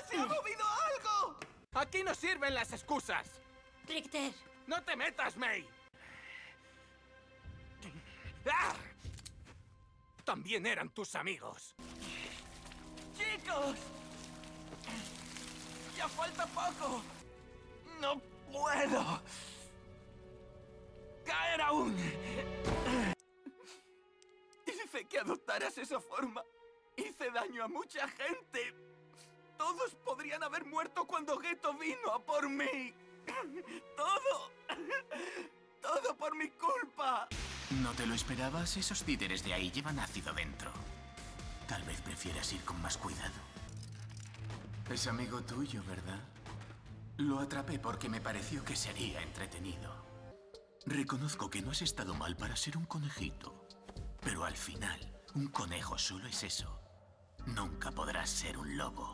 ¡Se ha movido algo! ¡Aquí no sirven las excusas! Richter. ¡No te metas, May! ¡Ah! También eran tus amigos. ¡Chicos! ¡Ya falta poco! ¡No puedo! ¡Caer aún! Hice que adoptaras esa forma. Hice daño a mucha gente. Todos podrían haber muerto cuando Geto vino a por mí. ¡Todo! ¡Todo por mi culpa! ¿No te lo esperabas? Esos títeres de ahí llevan ácido dentro. Tal vez prefieras ir con más cuidado. Es amigo tuyo, ¿verdad? Lo atrapé porque me pareció que sería entretenido. Reconozco que no has estado mal para ser un conejito. Pero al final, un conejo solo es eso. Nunca podrás ser un lobo.